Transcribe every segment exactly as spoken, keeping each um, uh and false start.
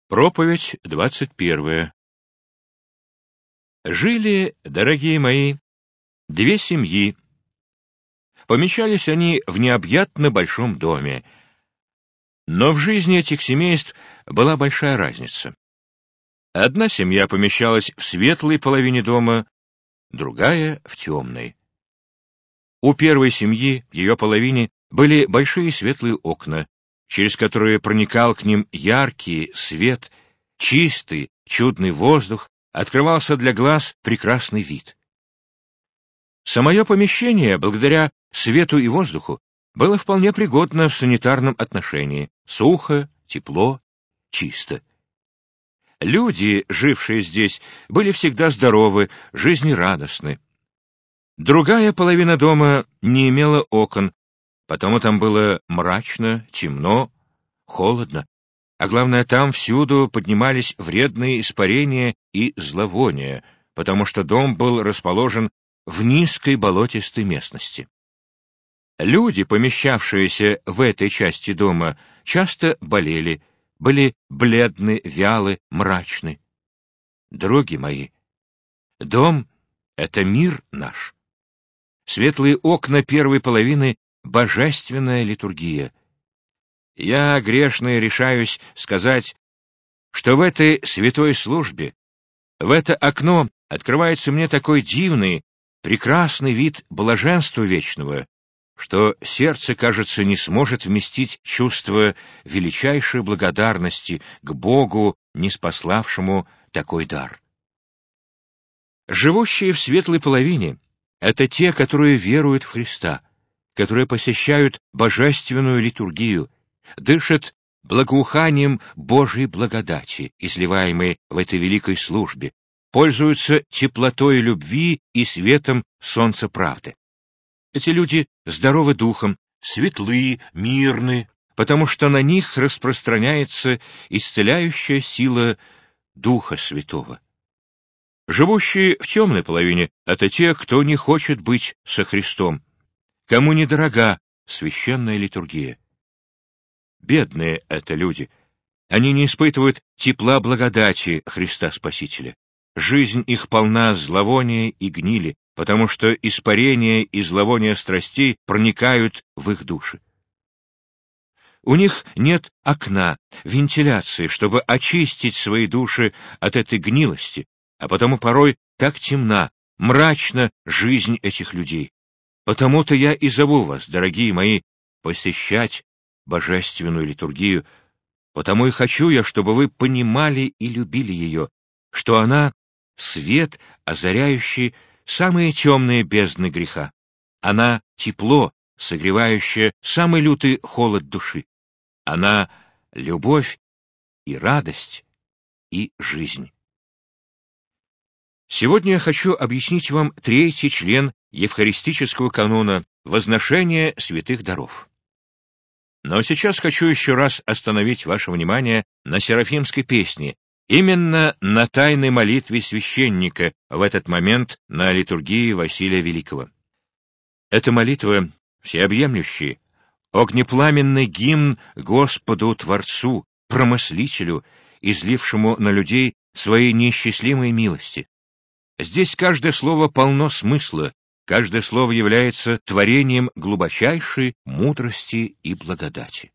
Проповедь двадцать первая. Жили, дорогие мои, две семьи. Помещались они в необъятно большом доме. Но в жизни этих семейств была большая разница. Одна семья помещалась в светлой половине дома, другая — в темной. У первой семьи, в ее половине, были большие светлые окна, через которые проникал к ним яркий свет, чистый, чудный воздух, открывался для глаз прекрасный вид. Самое помещение, благодаря свету и воздуху, было вполне пригодно в санитарном отношении: сухо, тепло, чисто. Люди, жившие здесь, были всегда здоровы, жизнерадостны. Другая половина дома не имела окон, потому там было мрачно, темно, холодно, а главное, там всюду поднимались вредные испарения и зловония, потому что дом был расположен в низкой болотистой местности. Люди, помещавшиеся в этой части дома, часто болели, были бледны, вялы, мрачны. Други мои, дом — это мир наш. Светлые окна первой половины — божественная литургия. Я, грешный, решаюсь сказать, что в этой святой службе, в это окно открывается мне такой дивный, прекрасный вид блаженства вечного, что сердце, кажется, не сможет вместить чувство величайшей благодарности к Богу, ниспославшему такой дар. Живущие в светлой половине — это те, которые веруют в Христа, которые посещают божественную литургию, дышат благоуханием Божьей благодати, изливаемой в этой великой службе, пользуются теплотой любви и светом солнца правды. Эти люди здоровы духом, светлы, мирны, потому что на них распространяется исцеляющая сила Духа Святого. Живущие в темной половине — это те, кто не хочет быть со Христом, кому недорога священная литургия. Бедные это люди. Они не испытывают тепла благодати Христа Спасителя. Жизнь их полна зловония и гнили, потому что испарения и зловония страстей проникают в их души. У них нет окна, вентиляции, чтобы очистить свои души от этой гнилости, а потому порой так темна, мрачна жизнь этих людей. Потому-то я и зову вас, дорогие мои, посещать божественную литургию, потому и хочу я, чтобы вы понимали и любили ее, что она — свет, озаряющий самые темные бездны греха. Она — тепло, согревающее самый лютый холод души. Она — любовь и радость и жизнь. Сегодня я хочу объяснить вам третий член евхаристического канона — возношение святых даров. Но сейчас хочу еще раз остановить ваше внимание на серафимской песне, именно на тайной молитве священника в этот момент на литургии Василия Великого. Эта молитва всеобъемлющий, огнепламенный гимн Господу Творцу, Промыслителю, излившему на людей свои неисчислимые милости. Здесь каждое слово полно смысла, каждое слово является творением глубочайшей мудрости и благодати.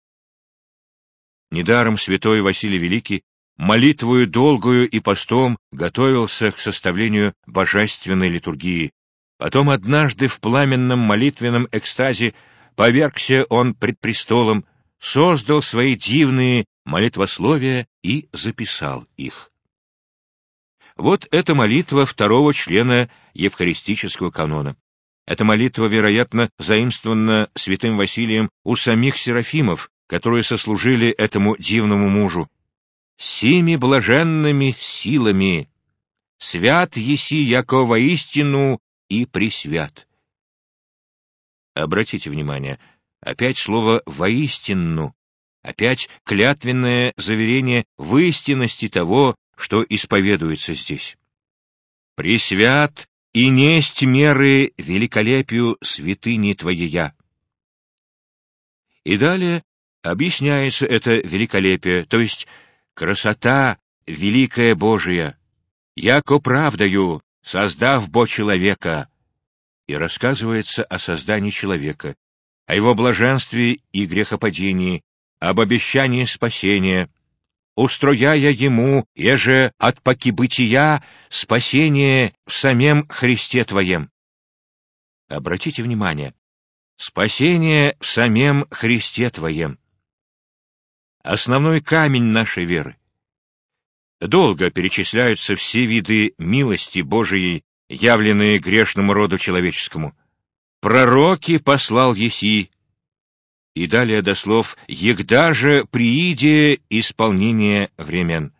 Недаром святой Василий Великий молитвою долгую и постом готовился к составлению божественной литургии. Потом однажды в пламенном молитвенном экстазе повергся он пред престолом, создал свои дивные молитвословия и записал их. Вот эта молитва второго члена евхаристического канона. Эта молитва, вероятно, заимствована святым Василием у самих серафимов, которые сослужили этому дивному мужу. «Сими блаженными силами свят еси, яко воистину и пресвят». Обратите внимание, опять слово «воистину», опять клятвенное заверение в истинности того, что исповедуется здесь. «Пресвят и несть меры великолепию святыни Твоея». И далее объясняется это великолепие, то есть красота великая Божия, яко правдою, создав бо человека». И рассказывается о создании человека, о его блаженстве и грехопадении, об обещании спасения, устрояя ему, еже от паки бытия, спасение в самем Христе Твоем. Обратите внимание, спасение в самем Христе Твоем. Основной камень нашей веры. Долго перечисляются все виды милости Божией, явленные грешному роду человеческому. «Пророки послал еси», и далее до слов «егда же прииде исполнение времен».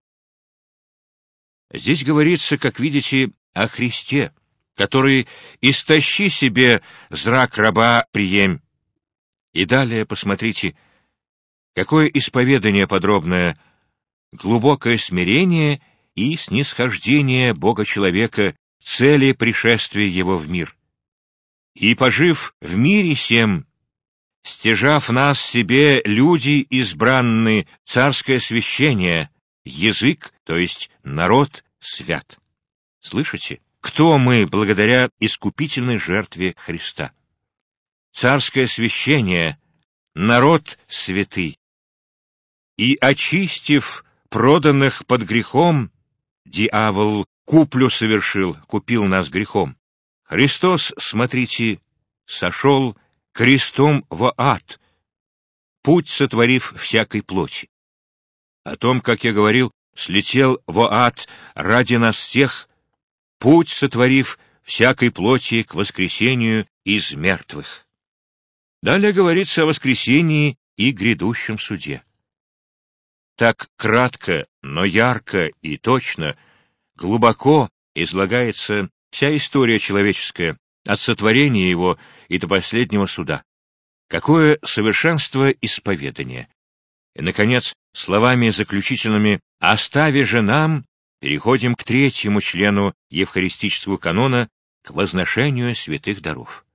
Здесь говорится, как видите, о Христе, который «истощи себе зрак раба приемь». И далее посмотрите, какое исповедание подробное, глубокое смирение и снисхождение Бога-человека, цели пришествия Его в мир. «И, пожив в мире сем, стяжав нас себе люди избранны, царское священие, язык, то есть народ, свят». Слышите? Кто мы благодаря искупительной жертве Христа? Царское священие, народ святый. «И очистив проданных под грехом, дьявол куплю совершил, купил нас грехом. Христос, смотрите, сошел крестом в ад, путь сотворив всякой плоти. О том, как я говорил, слетел в ад ради нас всех, путь сотворив всякой плоти к воскресению из мертвых». Далее говорится о воскресении и грядущем суде. Так кратко, но ярко и точно, глубоко излагается вся история человеческая, от сотворения его и до последнего суда. Какое совершенство исповедания! И, наконец, словами заключительными «остави же нам» переходим к третьему члену евхаристического канона, к возношению святых даров.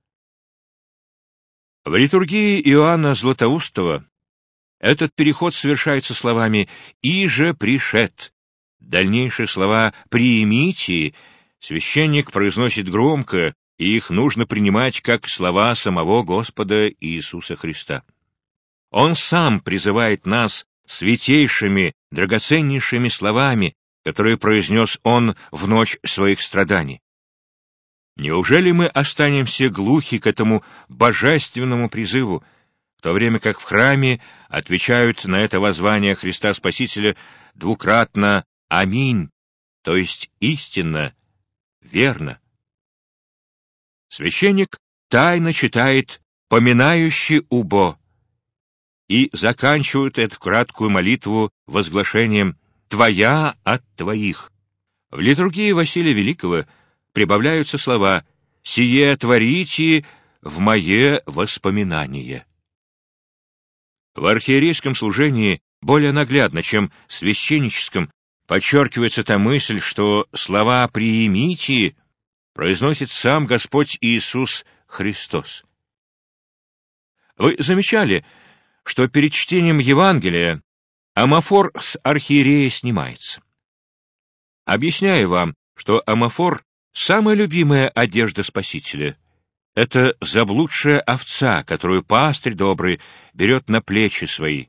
В литургии Иоанна Златоустова этот переход совершается словами «иже пришед». Дальнейшие слова «приимите» священник произносит громко, и их нужно принимать как слова самого Господа Иисуса Христа. Он сам призывает нас святейшими, драгоценнейшими словами, которые произнес Он в ночь своих страданий. Неужели мы останемся глухи к этому божественному призыву, в то время как в храме отвечают на это воззвание Христа Спасителя двукратно «Аминь», то есть истинно, верно? Священник тайно читает «поминающий убо» и заканчивает эту краткую молитву возглашением «Твоя от Твоих». В литургии Василия Великого прибавляются слова «Сие творите в мое воспоминание». В архиерейском служении более наглядно, чем в священническом, подчеркивается та мысль, что слова «приимите» произносит сам Господь Иисус Христос. Вы замечали, что перед чтением Евангелия амафор с архиерея снимается? Объясняю вам, что амафор — самая любимая одежда Спасителя. Это заблудшая овца, которую пастырь добрый берет на плечи свои.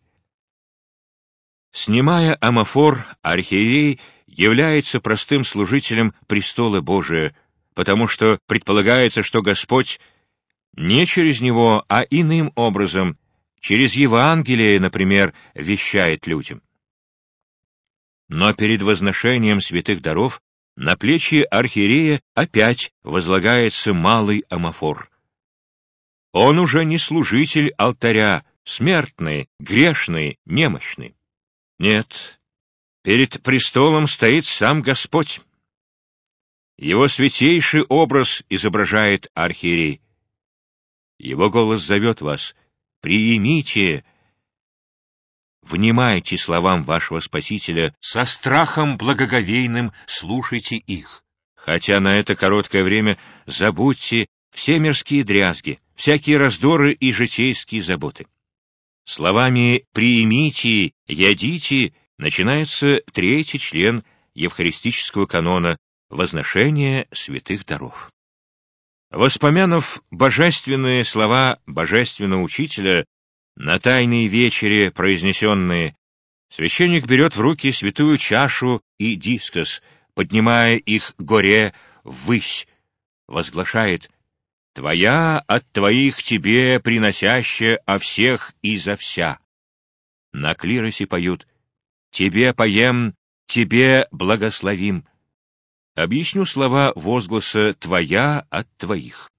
Снимая амафор, архиерей является простым служителем престола Божия, потому что предполагается, что Господь не через него, а иным образом, через Евангелие, например, вещает людям. Но перед возношением святых даров на плечи архиерея опять возлагается малый амафор. Он уже не служитель алтаря, смертный, грешный, немощный. Нет, перед престолом стоит сам Господь. Его святейший образ изображает архиерей. Его голос зовет вас: «Приимите, внимайте словам вашего Спасителя, со страхом благоговейным слушайте их». Хотя на это короткое время забудьте все мирские дрязги, всякие раздоры и житейские заботы. Словами «приимите», «ядите» начинается третий член евхаристического канона «Возношение святых даров». Воспомянув божественные слова божественного учителя, на тайной вечере произнесенные, священник берет в руки святую чашу и дискос, поднимая их горе ввысь, возглашает: «Твоя от твоих тебе приносящая о всех и за вся». На клиросе поют: «Тебе поем, тебе благословим». Объясню слова возгласа «твоя от твоих».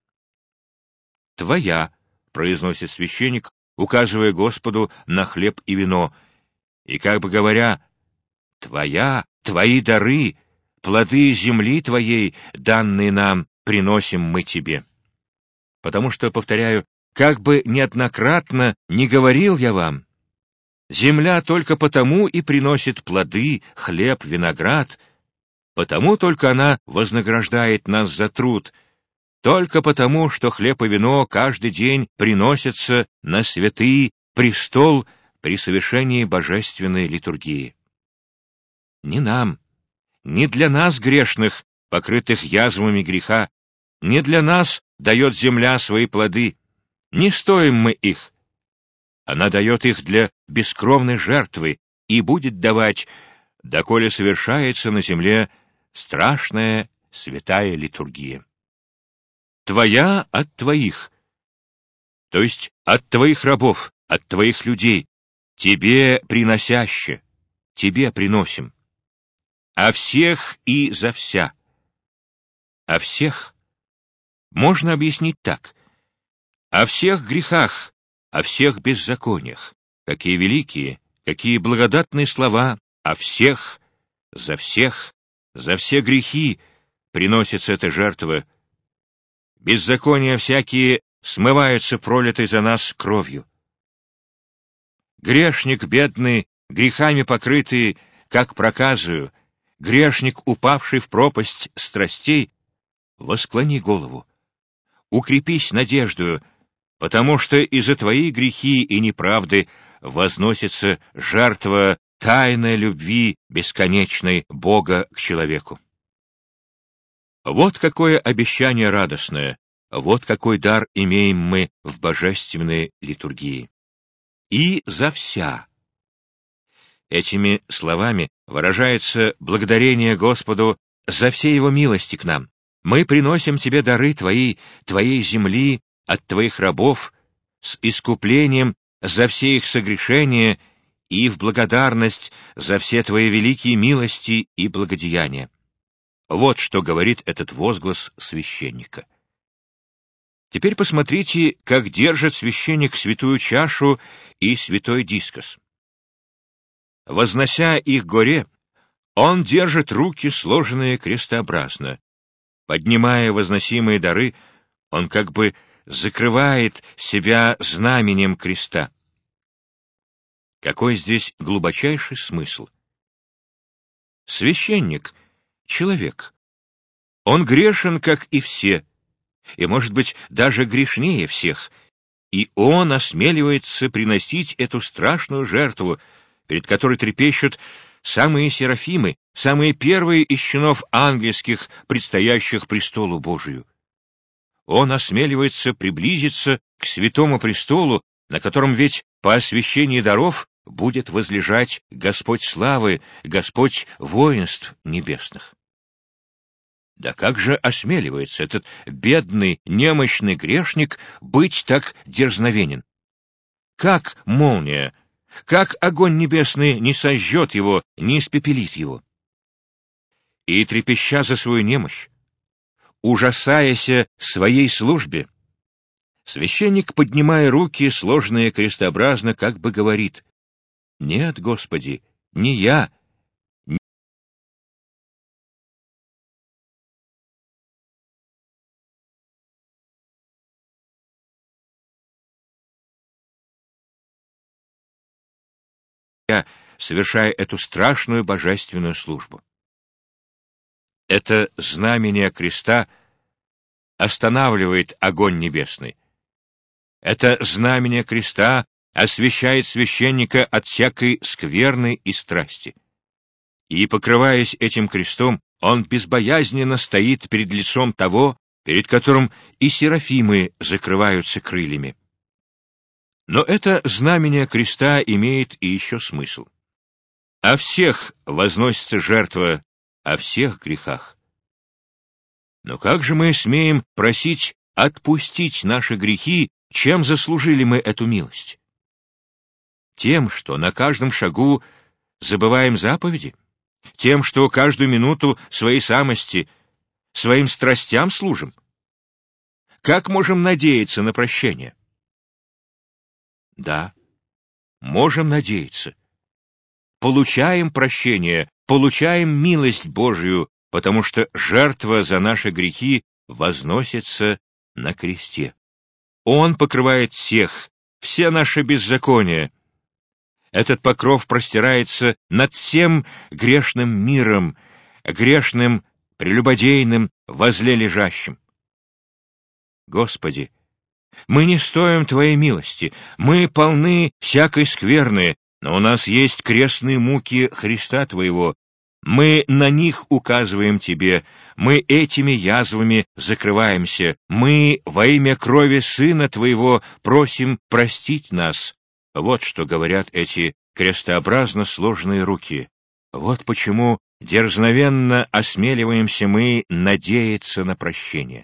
«Твоя», — произносит священник, указывая Господу на хлеб и вино, и как бы говоря: «Твоя, твои дары, плоды земли твоей, данные нам, приносим мы тебе». Потому что, повторяю, как бы неоднократно не говорил я вам, земля только потому и приносит плоды, хлеб, виноград, потому только она вознаграждает нас за труд, только потому, что хлеб и вино каждый день приносятся на святый престол при совершении божественной литургии. Не нам, не для нас, грешных, покрытых язвами греха, не для нас дает земля свои плоды, не стоим мы их. Она дает их для бескровной жертвы и будет давать, доколе совершается на земле страшная святая литургия. Твоя от твоих, то есть от твоих рабов, от твоих людей, тебе приносяще, тебе приносим. О всех и за вся. О всех можно объяснить так: о всех грехах, о всех беззакониях. Какие великие, какие благодатные слова: о всех, за всех, за все грехи приносится эта жертва. Беззакония всякие смываются пролитой за нас кровью. Грешник бедный, грехами покрытый, как проказою, грешник, упавший в пропасть страстей, восклони голову, укрепись надеждою, потому что и за твои грехи и неправды возносится жертва тайной любви бесконечной Бога к человеку. Вот какое обещание радостное, вот какой дар имеем мы в божественной литургии. И за вся. Этими словами выражается благодарение Господу за все Его милости к нам. Мы приносим Тебе дары Твои, Твоей земли, от Твоих рабов, с искуплением за все их согрешения и в благодарность за все Твои великие милости и благодеяния. Вот что говорит этот возглас священника. Теперь посмотрите, как держит священник святую чашу и святой дискос. Вознося их горе, он держит руки, сложенные крестообразно. Поднимая возносимые дары, он как бы закрывает себя знаменем креста. Какой здесь глубочайший смысл? Священник — человек. Он грешен, как и все, и, может быть, даже грешнее всех, и он осмеливается приносить эту страшную жертву, перед которой трепещут самые серафимы, самые первые из чинов ангельских, предстоящих престолу Божию. Он осмеливается приблизиться к святому престолу, на котором ведь по освящении даров будет возлежать Господь славы, Господь воинств небесных. Да как же осмеливается этот бедный, немощный грешник быть так дерзновенен? Как молния, как огонь небесный не сожжет его, не испепелит его? И, трепеща за свою немощь, ужасаясь своей службе, священник, поднимая руки, сложенные крестообразно, как бы говорит: «Нет, Господи, не я, совершая эту страшную божественную службу». Это знамение креста останавливает огонь небесный. Это знамение креста освящает священника от всякой скверны и страсти. И, покрываясь этим крестом, он безбоязненно стоит перед лицом того, перед которым и серафимы закрываются крыльями. Но это знамение креста имеет и еще смысл. О всех возносится жертва, о всех грехах. Но как же мы смеем просить отпустить наши грехи, чем заслужили мы эту милость? Тем, что на каждом шагу забываем заповеди? Тем, что каждую минуту своей самости, своим страстям служим? Как можем надеяться на прощение? Да, можем надеяться. Получаем прощение, получаем милость Божию, потому что жертва за наши грехи возносится на кресте. Он покрывает всех, все наши беззакония. Этот покров простирается над всем грешным миром, грешным, прелюбодейным, возле лежащим. Господи, мы не стоим Твоей милости, мы полны всякой скверны, но у нас есть крестные муки Христа Твоего. Мы на них указываем Тебе, мы этими язвами закрываемся, мы во имя крови Сына Твоего просим простить нас. Вот что говорят эти крестообразно сложенные руки. Вот почему дерзновенно осмеливаемся мы надеяться на прощение.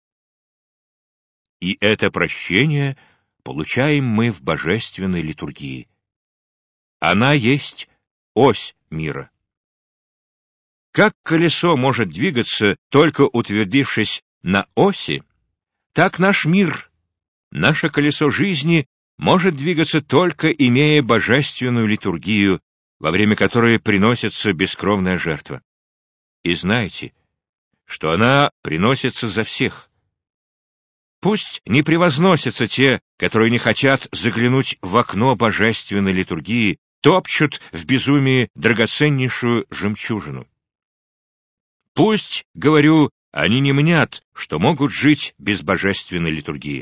И это прощение получаем мы в божественной литургии. Она есть ось мира. Как колесо может двигаться, только утвердившись на оси, так наш мир, наше колесо жизни может двигаться только имея божественную литургию, во время которой приносится бескровная жертва. И знайте, что она приносится за всех. Пусть не превозносятся те, которые не хотят заглянуть в окно божественной литургии, топчут в безумии драгоценнейшую жемчужину. Пусть, говорю, они не мнят, что могут жить без божественной литургии.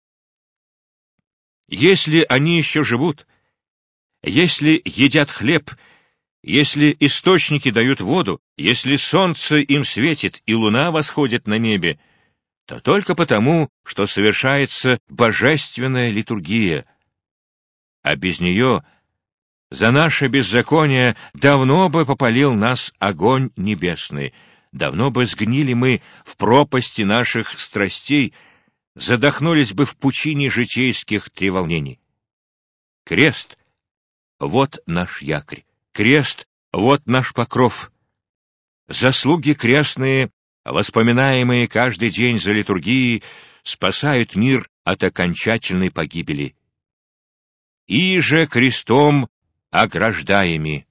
Если они еще живут, если едят хлеб, если источники дают воду, если солнце им светит и луна восходит на небе, то только потому, что совершается божественная литургия, а без нее за наше беззаконие давно бы попалил нас огонь небесный, давно бы сгнили мы в пропасти наших страстей, задохнулись бы в пучине житейских треволнений. Крест — вот наш якорь, крест — вот наш покров. Заслуги крестные, воспоминаемые каждый день за литургией, спасают мир от окончательной погибели. И же крестом ограждаеми.